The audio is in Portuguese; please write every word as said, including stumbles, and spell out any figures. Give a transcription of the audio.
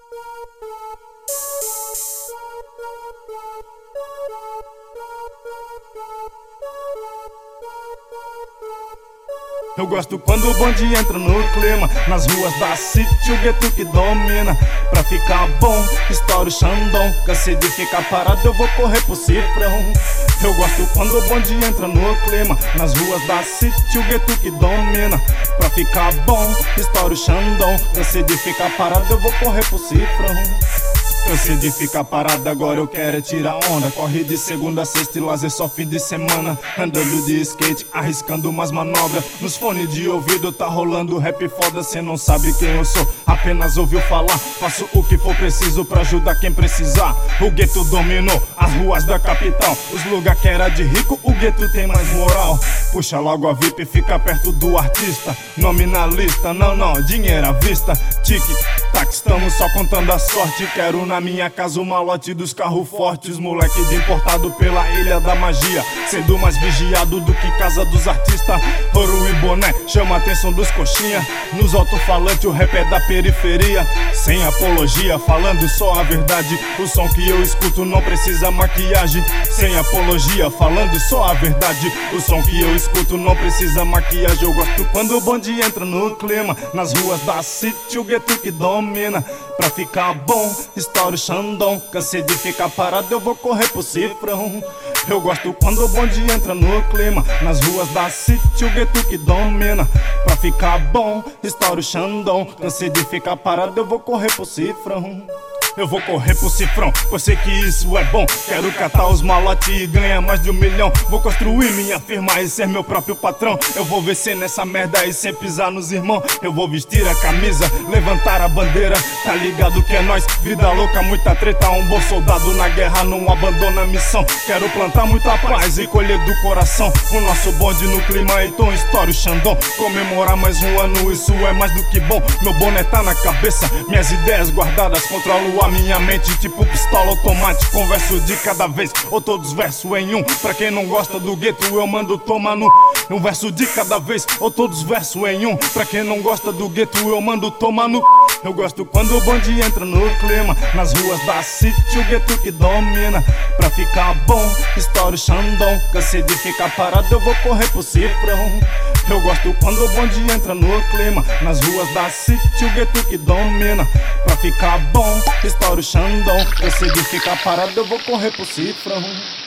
Eu gosto quando o bonde entra no clima, nas ruas da City, o gueto que domina. Pra ficar bom, estouro o Xandão. Cansei de ficar parado, eu vou correr pro cifrão. Eu gosto quando o bonde entra no clima, nas ruas da City, o gueto que domina. Pra ficar bom, estouro o Xandão. Cansei de ficar parado, eu vou correr pro cifrão. Cansei de ficar parado, agora eu quero é tirar onda. Corre de segunda a sexta e lazer só fim de semana. Andando de skate, arriscando umas manobras. Nos fones de ouvido tá rolando rap foda. Cê não sabe quem eu sou, apenas ouviu falar. Faço o que for preciso pra ajudar quem precisar. O gueto dominou as ruas da capital. Os lugar que era de rico, o gueto tem mais moral. Puxa logo a V I P, fica perto do artista. Nome na lista, não, não, dinheiro à vista. Tique, tac, estamos só contando a sorte. Quero na minha casa o malote dos carros fortes. Moleque de importado pela Ilha da Magia, sendo mais vigiado do que casa dos artistas. Ouro e boné, chama a atenção dos coxinha. Nos alto-falantes o rap é da periferia. Sem apologia, falando só a verdade. O som que eu escuto não precisa maquiagem. Sem apologia, falando só a verdade. O som que eu escuto não precisa maquiagem. Eu gosto quando o bonde entra no clima, nas ruas da City, o gueto que domina. Pra ficar bom, estouro o Xandão. Cansei de ficar parado, eu vou correr pro cifrão. Eu gosto quando o bonde entra no clima, nas ruas da City, o gueto que domina. Pra ficar bom, estouro o Xandão. Cansei de ficar parado, eu vou correr pro cifrão. Eu vou correr pro cifrão, pois sei que isso é bom. Quero catar os malotes e ganhar mais de um milhão. Vou construir minha firma e ser meu próprio patrão. Eu vou vencer nessa merda e sem pisar nos irmãos. Eu vou vestir a camisa, levantar a bandeira. Tá ligado que é nóis, vida louca, muita treta. Um bom soldado na guerra não abandona a missão. Quero plantar muita paz e colher do coração. O nosso bonde no clima, então estouro o Xandão. Comemorar mais um ano, isso é mais do que bom. Meu boné tá na cabeça, minhas ideias guardadas. Controlo a minha mente tipo pistola automática. Um verso de cada vez, ou todos versos em um. Pra quem não gosta do gueto, eu mando tomar no. Um verso de cada vez, ou todos versos em um. Pra quem não gosta do gueto, eu mando tomar no. Eu gosto quando o bonde entra no clima, nas ruas da City, o gueto que domina. Pra ficar bom, estouro o Xandão. Cansei de ficar parado, eu vou correr pro cifrão. Eu gosto quando o bonde entra no clima, nas ruas da City, o gueto que domina. Pra ficar bom, estouro o Xandão. Cansei de ficar parado, eu vou correr pro cifrão.